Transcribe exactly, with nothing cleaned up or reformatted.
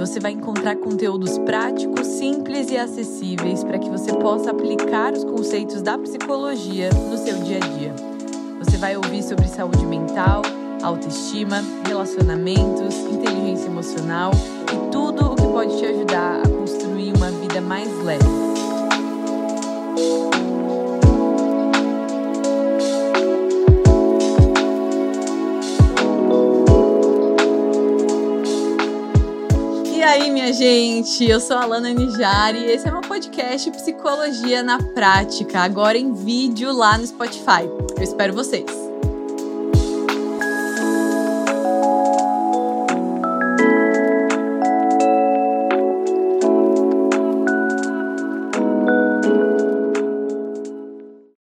você vai encontrar conteúdos práticos, simples e acessíveis para que você possa aplicar os conceitos da psicologia no seu dia a dia. Você vai ouvir sobre saúde mental, autoestima, relacionamentos, inteligência emocional e tudo o que pode te ajudar a construir uma vida mais leve. E aí, minha gente, eu sou a Alana Nijari e esse é meu podcast Psicologia na Prática, agora em vídeo lá no Spotify. Eu espero vocês!